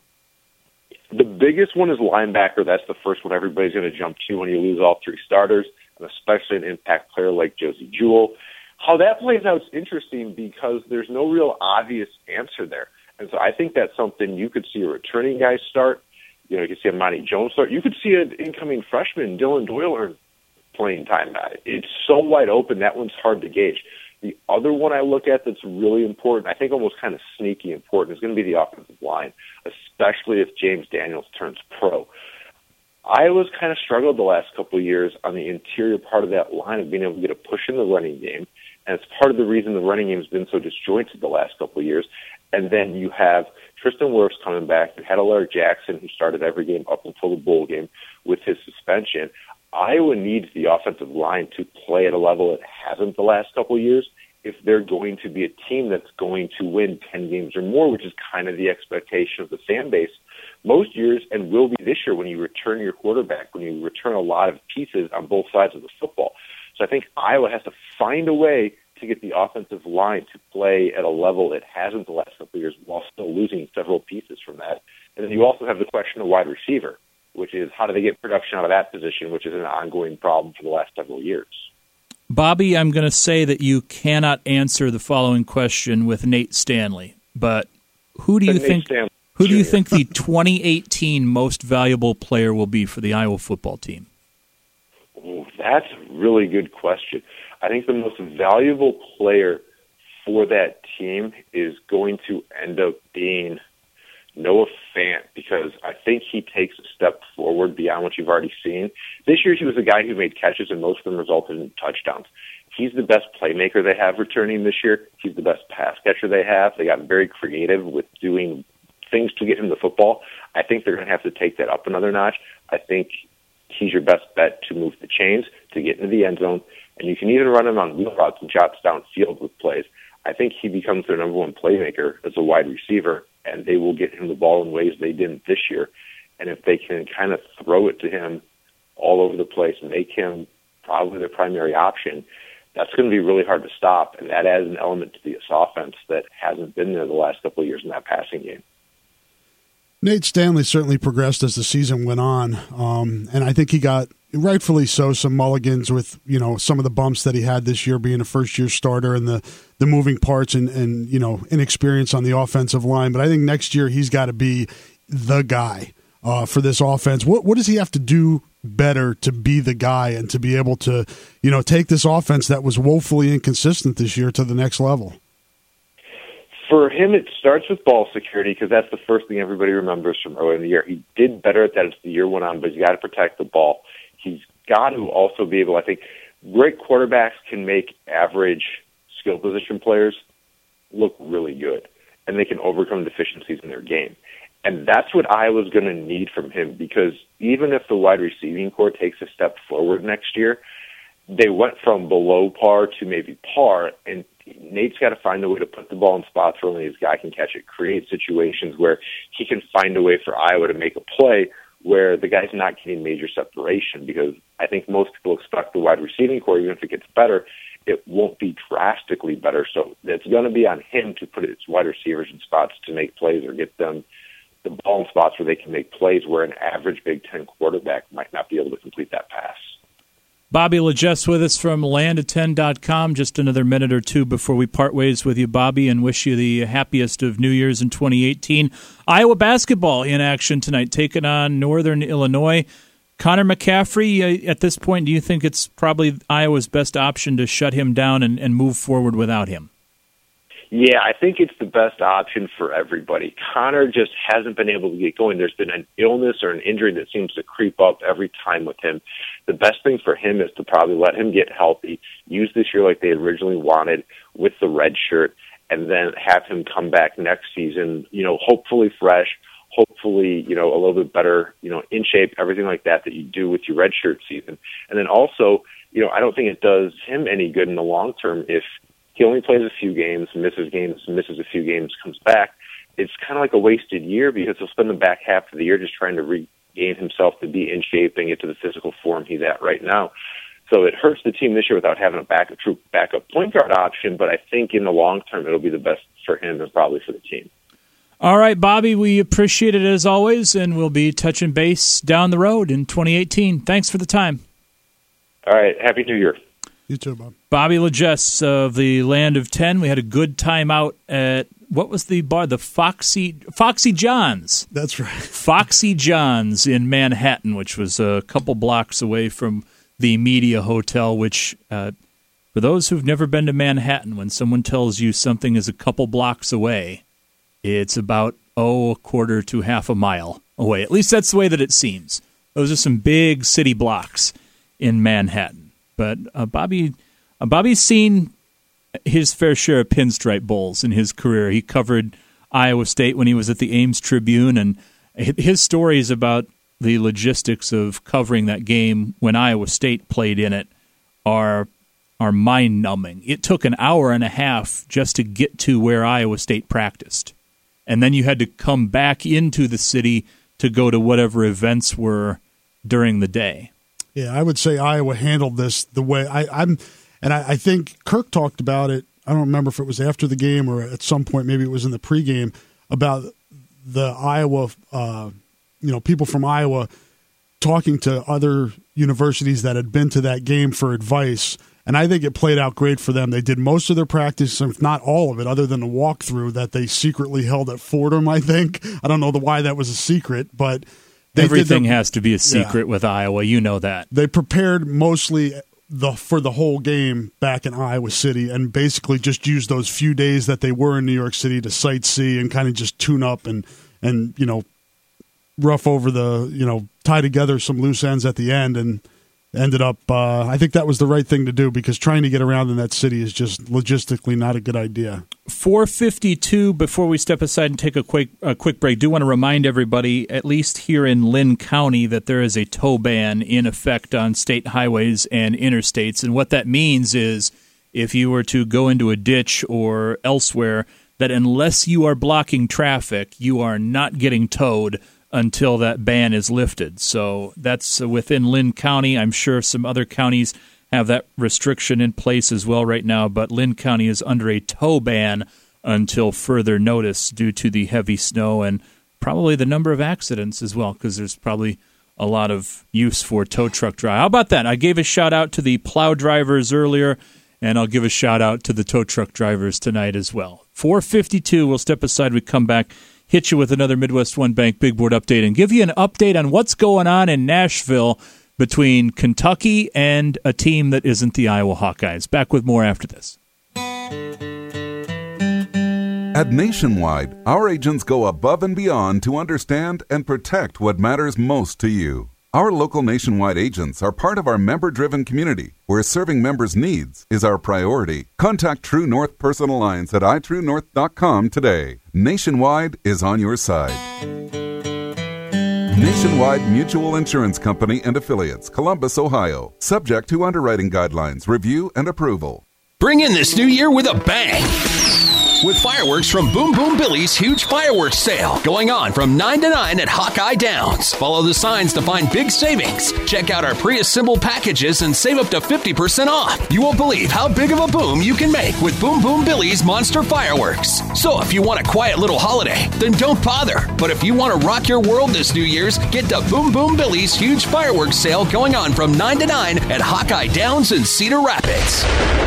The biggest one is linebacker. That's the first one everybody's going to jump to when you lose all three starters, and especially an impact player like Josie Jewell. How that plays out is interesting because there's no real obvious answer there. And so I think that's something you could see a returning guy start. You know, you could see a Monty Jones start. You could see an incoming freshman, Dylan Doyle, earn playing time at it. It's so wide open, that one's hard to gauge. The other one I look at that's really important, I think almost kind of sneaky important, is going to be the offensive line, especially if James Daniels turns pro. Iowa's kind of struggled the last couple of years on the interior part of that line of being able to get a push in the running game, and it's part of the reason the running game has been so disjointed the last couple of years. And then you have Tristan Wirfs coming back. You had Alaric Jackson, who started every game up until the bowl game with his suspension. Iowa needs the offensive line to play at a level it hasn't the last couple of years if they're going to be a team that's going to win ten games or more, which is kind of the expectation of the fan base most years and will be this year when you return your quarterback, when you return a lot of pieces on both sides of the football. So I think Iowa has to find a way to get the offensive line to play at a level it hasn't the last couple of years while still losing several pieces from that. And then you also have the question of wide receiver, which is how do they get production out of that position, which is an ongoing problem for the last several years. Bobby, I'm going to say that you cannot answer the following question with Nate Stanley, but who do you Nate think Stanley, who do you Junior think the twenty eighteen most valuable player will be for the Iowa football team? Ooh, that's a really good question. I think the most valuable player for that team is going to end up being Noah Fant, because I think he takes a step forward beyond what you've already seen. This year he was a guy who made catches, and most of them resulted in touchdowns. He's the best playmaker they have returning this year. He's the best pass catcher they have. They got very creative with doing things to get him the football. I think they're going to have to take that up another notch. I think he's your best bet to move the chains, to get into the end zone, and you can even run him on wheel routes and shots downfield with plays. I think he becomes their number one playmaker as a wide receiver, and they will get him the ball in ways they didn't this year. And if they can kind of throw it to him all over the place and make him probably their primary option, that's going to be really hard to stop, and that adds an element to this offense that hasn't been there the last couple of years in that passing game. Nate Stanley certainly progressed as the season went on, um, and I think he got, rightfully so, some mulligans with, you know, some of the bumps that he had this year being a first-year starter and the, the moving parts and, and, you know, inexperience on the offensive line. But I think next year he's got to be the guy uh, for this offense. What what does he have to do better to be the guy and to be able to, you know, take this offense that was woefully inconsistent this year to the next level? For him, it starts with ball security, because that's the first thing everybody remembers from earlier in the year. He did better at that as the year went on, but he's got to protect the ball. He's got to also be able, I think, great quarterbacks can make average skill position players look really good, and they can overcome deficiencies in their game. And that's what Iowa's going to need from him, because even if the wide receiving core takes a step forward next year, they went from below par to maybe par, and Nate's got to find a way to put the ball in spots where only his guy can catch it, create situations where he can find a way for Iowa to make a play where the guy's not getting major separation, because I think most people expect the wide receiving core, even if it gets better, it won't be drastically better. So it's going to be on him to put his wide receivers in spots to make plays or get them the ball in spots where they can make plays where an average Big Ten quarterback might not be able to complete that pass. Bobby Legess with us from land of ten dot com. Just another minute or two before we part ways with you, Bobby, and wish you the happiest of New Year's in twenty eighteen. Iowa basketball in action tonight, taking on Northern Illinois. Connor McCaffrey, at this point, do you think it's probably Iowa's best option to shut him down and, and move forward without him? Yeah, I think it's the best option for everybody. Connor just hasn't been able to get going. There's been an illness or an injury that seems to creep up every time with him. The best thing for him is to probably let him get healthy, use this year like they originally wanted with the red shirt, and then have him come back next season, you know, hopefully fresh, hopefully, you know, a little bit better, you know, in shape, everything like that that you do with your red shirt season. And then also, you know, I don't think it does him any good in the long term if he only plays a few games, misses games, misses a few games, comes back. It's kind of like a wasted year because he'll spend the back half of the year just trying to regain himself to be in shape and get to the physical form he's at right now. So it hurts the team this year without having a backup, true backup point guard option, but I think in the long term it'll be the best for him and probably for the team. All right, Bobby, we appreciate it as always, and we'll be touching base down the road in twenty eighteen. Thanks for the time. All right, Happy New Year. You too, Bob. Bobby Legess of the Land of Ten. We had a good time out at, what was the bar? The Foxy Foxy John's. That's right. Foxy John's in Manhattan, which was a couple blocks away from the Media Hotel, which, uh, for those who've never been to Manhattan, when someone tells you something is a couple blocks away, it's about, oh, a quarter to half a mile away. At least that's the way that it seems. Those are some big city blocks in Manhattan. But uh, Bobby, uh, Bobby's seen his fair share of pinstripe bowls in his career. He covered Iowa State when he was at the Ames Tribune, and his stories about the logistics of covering that game when Iowa State played in it are are mind-numbing. It took an hour and a half just to get to where Iowa State practiced, and then you had to come back into the city to go to whatever events were during the day. Yeah, I would say Iowa handled this the way I, I'm, and I, I think Kirk talked about it. I don't remember if it was after the game or at some point, maybe it was in the pregame, about the Iowa, uh, you know, people from Iowa talking to other universities that had been to that game for advice. And I think it played out great for them. They did most of their practice, if not all of it, other than the walkthrough that they secretly held at Fordham, I think. I don't know the, why that was a secret, but they everything their, has to be a secret yeah. with Iowa. You know that. They prepared mostly the for the whole game back in Iowa City and basically just used those few days that they were in New York City to sightsee and kind of just tune up and, and you know, rough over the, you know, tie together some loose ends at the end and ended up, uh, I think that was the right thing to do because trying to get around in that city is just logistically not a good idea. four fifty-two, before we step aside and take a quick a quick break, do want to remind everybody, at least here in Lynn County, that there is a tow ban in effect on state highways and interstates. And what that means is if you were to go into a ditch or elsewhere, that unless you are blocking traffic, you are not getting towed until that ban is lifted. So that's within Lynn County. I'm sure some other counties have that restriction in place as well right now, but Lynn County is under a tow ban until further notice due to the heavy snow and probably the number of accidents as well, because there's probably a lot of use for tow truck drive. How about that? I gave a shout-out to the plow drivers earlier, and I'll give a shout-out to the tow truck drivers tonight as well. four fifty-two, we'll step aside, we come back, hit you with another Midwest One Bank Big Board update and give you an update on what's going on in Nashville between Kentucky and a team that isn't the Iowa Hawkeyes. Back with more after this. At Nationwide, our agents go above and beyond to understand and protect what matters most to you. Our local Nationwide agents are part of our member-driven community, where serving members' needs is our priority. Contact True North Personal Lines at i true north dot com today. Nationwide is on your side. Nationwide Mutual Insurance Company and Affiliates, Columbus, Ohio. Subject to underwriting guidelines, review, and approval. Bring in this new year with a bang with fireworks from Boom Boom Billy's huge fireworks sale going on from nine to nine at Hawkeye Downs. Follow the signs to find big savings. Check out our pre-assembled packages and save up to fifty percent off. You won't believe how big of a boom you can make with Boom Boom Billy's monster fireworks. So if you want a quiet little holiday, then don't bother. But if you want to rock your world this New Year's, get to Boom Boom Billy's huge fireworks sale going on from nine to nine at Hawkeye Downs in Cedar Rapids.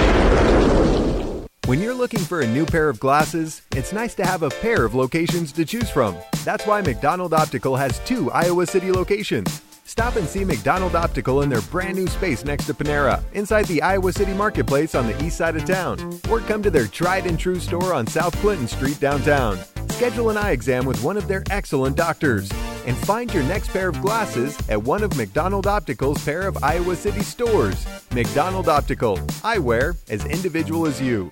When you're looking for a new pair of glasses, it's nice to have a pair of locations to choose from. That's why McDonald Optical has two Iowa City locations. Stop and see McDonald Optical in their brand new space next to Panera, inside the Iowa City Marketplace on the east side of town. Or come to their tried and true store on South Clinton Street downtown. Schedule an eye exam with one of their excellent doctors. And find your next pair of glasses at one of McDonald Optical's pair of Iowa City stores. McDonald Optical. Eyewear as individual as you.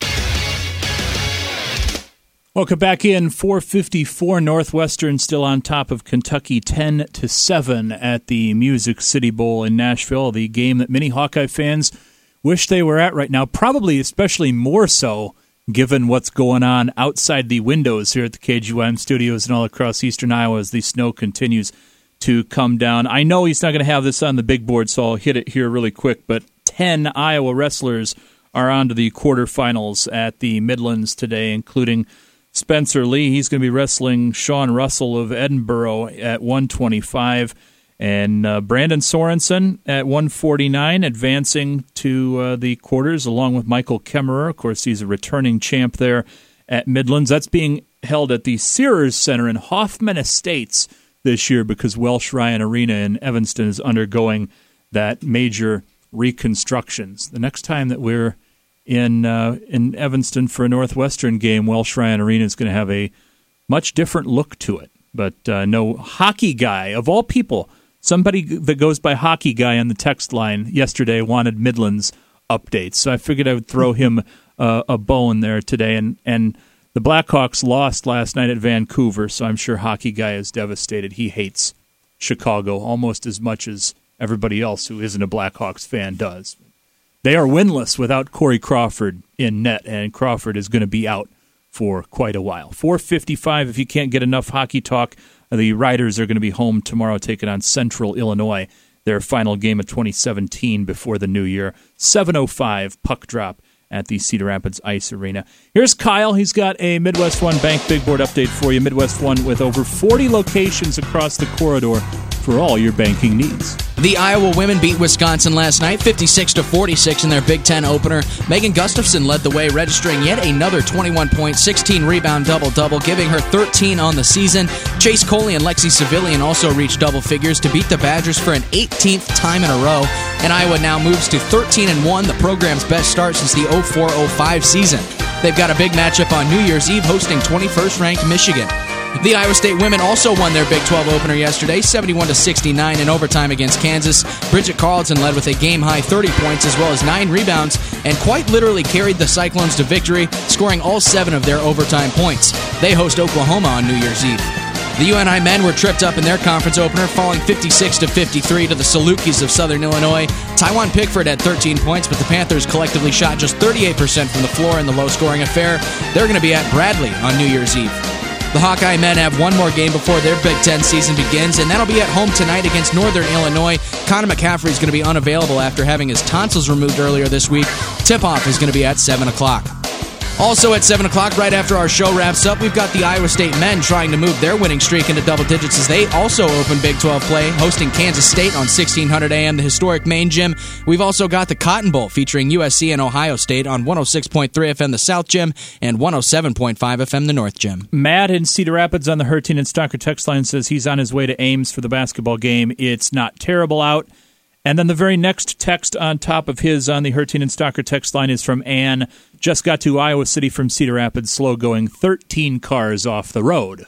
Welcome back in. four fifty-four Northwestern still on top of Kentucky ten to seven at the Music City Bowl in Nashville, the game that many Hawkeye fans wish they were at right now, probably especially more so given what's going on outside the windows here at the K G Y M studios and all across eastern Iowa as the snow continues to come down. I know he's not going to have this on the big board, so I'll hit it here really quick, but ten Iowa wrestlers are on to the quarterfinals at the Midlands today, including Spencer Lee. He's going to be wrestling Sean Russell of Edinburgh at one twenty-five. And uh, Brandon Sorensen at one forty-nine, advancing to uh, the quarters, along with Michael Kemmerer. Of course, he's a returning champ there at Midlands. That's being held at the Sears Center in Hoffman Estates this year because Welsh Ryan Arena in Evanston is undergoing that major reconstructions. The next time that we're in uh, in Evanston for a Northwestern game, Welsh Ryan Arena is going to have a much different look to it. But uh, no hockey guy, of all people, somebody that goes by hockey guy on the text line yesterday wanted Midlands updates. So I figured I would throw him uh, a bone there today. And, and the Blackhawks lost last night at Vancouver, so I'm sure hockey guy is devastated. He hates Chicago almost as much as everybody else who isn't a Blackhawks fan does. They are winless without Corey Crawford in net, and Crawford is going to be out for quite a while. four fifty-five, if you can't get enough hockey talk, the Riders are going to be home tomorrow taking on Central Illinois, their final game of twenty seventeen before the new year. seven oh five puck drop at the Cedar Rapids Ice Arena. Here's Kyle. He's got a Midwest One Bank Big Board update for you. Midwest One with over forty locations across the corridor for all your banking needs. The Iowa women beat Wisconsin last night, fifty-six to forty-six in their Big Ten opener. Megan Gustafson led the way, registering yet another twenty-one point, sixteen rebound double-double, giving her thirteen on the season. Chase Coley and Lexi Civilian also reached double figures to beat the Badgers for an eighteenth time in a row. And Iowa now moves to thirteen and one, the program's best start since the oh four oh five season. They've got a big matchup on New Year's Eve, hosting twenty-first ranked Michigan. The Iowa State women also won their Big twelve opener yesterday, seventy-one to sixty-nine in overtime against Kansas. Bridget Carlton led with a game-high thirty points as well as nine rebounds and quite literally carried the Cyclones to victory, scoring all seven of their overtime points. They host Oklahoma on New Year's Eve. The U N I men were tripped up in their conference opener, falling fifty-six to fifty-three to the Salukis of Southern Illinois. Tywan Pickford had thirteen points, but the Panthers collectively shot just thirty-eight percent from the floor in the low-scoring affair. They're going to be at Bradley on New Year's Eve. The Hawkeye men have one more game before their Big Ten season begins, and that'll be at home tonight against Northern Illinois. Connor McCaffrey is going to be unavailable after having his tonsils removed earlier this week. Tip-off is going to be at seven o'clock. Also at seven o'clock, right after our show wraps up, we've got the Iowa State men trying to move their winning streak into double digits as they also open Big twelve play, hosting Kansas State on sixteen hundred A M, the historic main gym. We've also got the Cotton Bowl featuring U S C and Ohio State on one oh six point three F M, the South Gym, and one oh seven point five F M, the North Gym. Matt in Cedar Rapids on the Hertin and Stalker text line says he's on his way to Ames for the basketball game. It's not terrible out. And then the very next text on top of his on the Hertin and Stalker text line is from Ann. Just got to Iowa City from Cedar Rapids, slow going, thirteen cars off the road.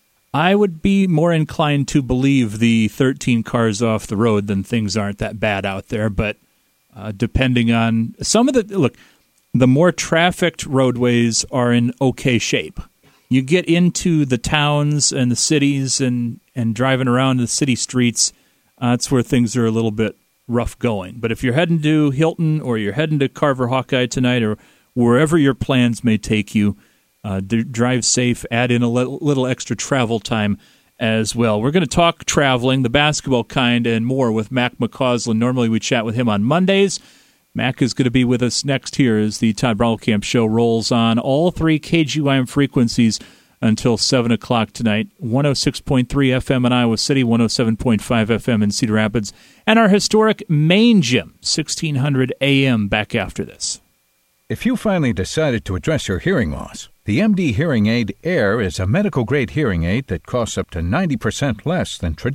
I would be more inclined to believe the thirteen cars off the road than things aren't that bad out there. But uh, depending on some of the, look, the more trafficked roadways are in okay shape. You get into the towns and the cities and, and driving around the city streets, uh, that's where things are a little bit rough going. But if you're heading to Hilton or you're heading to Carver Hawkeye tonight or wherever your plans may take you, uh, d- drive safe, add in a little, little extra travel time as well. We're going to talk traveling, the basketball kind, and more with Mac McCausland. Normally we chat with him on Mondays. Mac is going to be with us next here as the Todd Brommelkamp Show rolls on all three K G Y M frequencies until seven o'clock tonight. one oh six point three F M in Iowa City, one oh seven point five F M in Cedar Rapids, and our historic main gym, sixteen hundred A M, back after this. If you finally decided to address your hearing loss, the M D Hearing Aid Air is a medical-grade hearing aid that costs up to ninety percent less than traditional